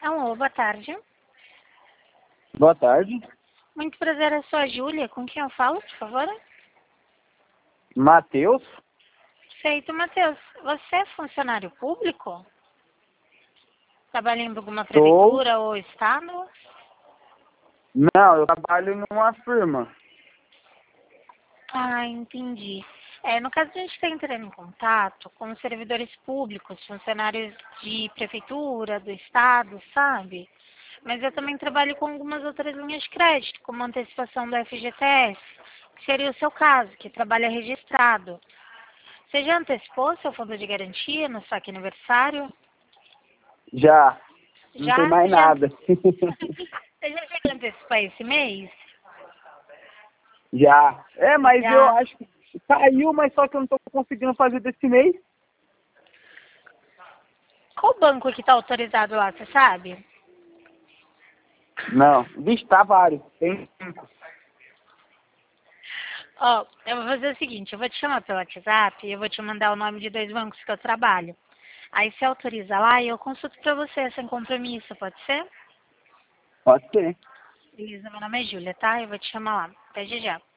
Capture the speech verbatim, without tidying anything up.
Alô, boa tarde. Boa tarde. Muito prazer, eu sou a Júlia. Com quem eu falo, por favor? Matheus? Perfeito, Matheus. Você é funcionário público? Trabalha em alguma prefeitura ou estado? Não, eu trabalho numa firma. Ah, entendi. É, no caso, a gente está entrando em contato com os servidores públicos, funcionários de prefeitura, do estado, sabe? Mas eu também trabalho com algumas outras linhas de crédito, como antecipação do F G T S, que seria o seu caso, que trabalha registrado. Você já antecipou seu fundo de garantia no saque aniversário? Já. Não Já? tem mais Já? nada. Você já chegou a antecipar esse mês? Já. É, mas Já. eu acho que caiu, mas só que eu não tô conseguindo fazer desse mês. Qual banco que está autorizado lá, você sabe? Não. Vixe, tá vários. Tem cinco. Ó, eu vou fazer o seguinte, eu vou te chamar pelo WhatsApp e eu vou te mandar o nome de dois bancos que eu trabalho. Aí você autoriza lá e eu consulto pra você, sem compromisso, pode ser? Pode ser. Beleza, meu nome é Júlia, tá? Eu vou te chamar lá. Até já já.